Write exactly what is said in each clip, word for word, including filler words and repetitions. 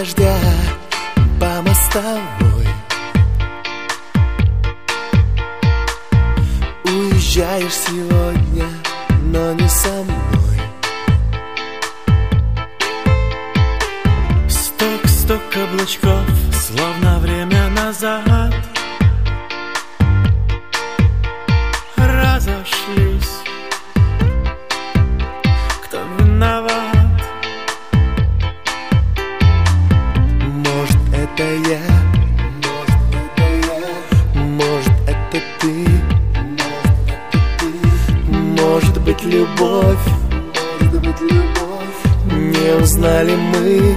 дождя по мостовой. Уезжаешь сегодня, но не со мной. Стук-стук каблучков, словно время назад. Разошлись, кто виноват? Может, это я, может, это ты, может быть, любовь, не узнали мы.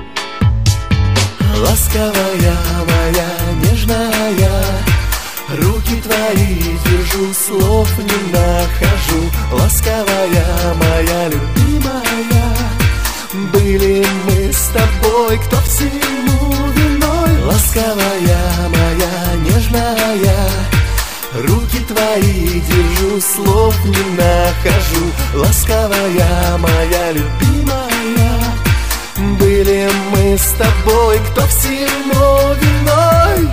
Ласковая моя, нежная, руки твои держу, слов не нахожу. Ласковая моя, любимая, были мы с тобой, кто всему виной. Ласковая моя, нежная, руки твои держу, слов не нахожу. Ласковая моя, любимая, были мы с тобой, кто всему виной.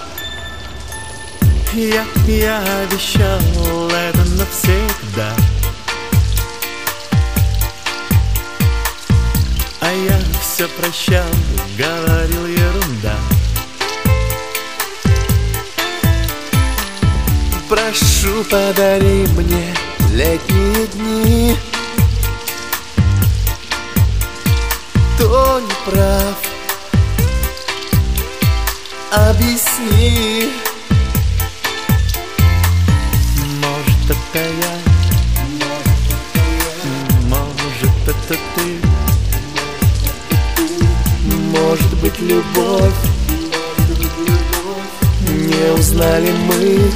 Я, я обещал это навсегда, а я все прощал, говорил ерунда. Прошу, подари мне летние дни. Кто не прав, объясни. Может, это я, может, это ты, может быть, любовь, не узнали мы.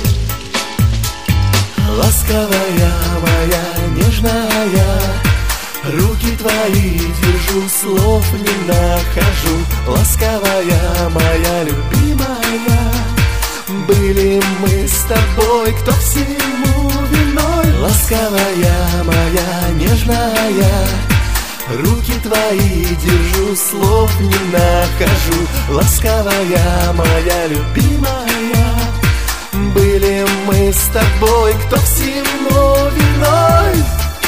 Ласковая моя, нежная, руки твои держу, слов не нахожу. Ласковая моя, любимая, были мы с тобой, кто всему виной. Ласковая моя, нежная, руки твои держу, слов не нахожу. Ласковая моя, любимая, были мы с тобой, кто всему виной.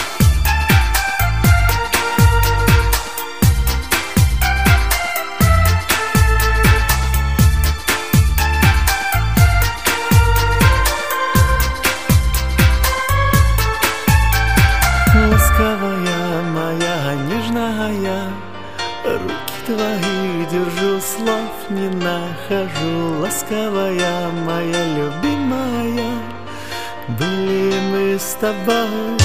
Ласковая моя, нежная, руки твои держу, слов не нахожу. Ласковая моя, любимая, были мы с тобой.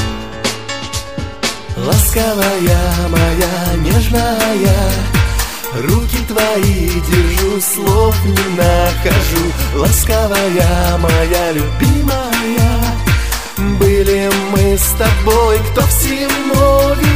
Ласковая моя, нежная, руки твои держу, слов не нахожу. Ласковая моя, любимая, были мы с тобой, кто всему виной.